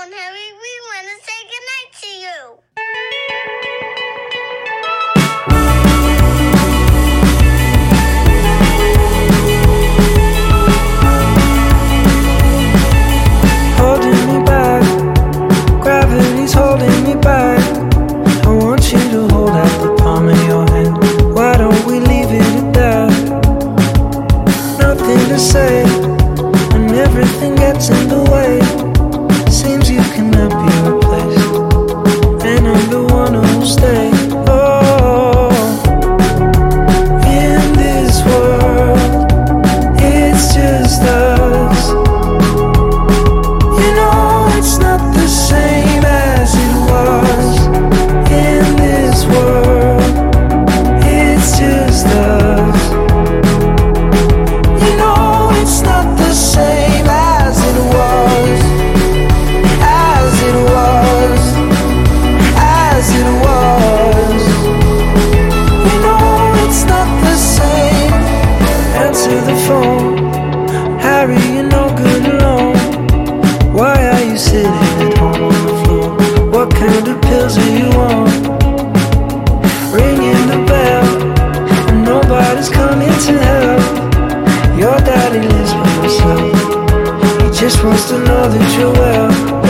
on, Harry. We want to say goodnight to you. Holding me back, gravity's holding me back. I want you to hold out the palm of your hand. Why don't we leave it at that? Nothing to say, and everything gets in the way. Seems you cannot be replaced, and I'm the one who'll stay. Oh, in this world, it's just us. You know it's not the same as it was. In this world, it's just us. You know it's not the same as it was. As it was. As it was. You know it's not the same. Answer the phone. Harry, you're no good alone. Why are you sitting at home on the floor? What kind of pills are you on? Ringing the bell, and nobody's coming to help. Your daddy lives by himself. He just wants to know that you're well.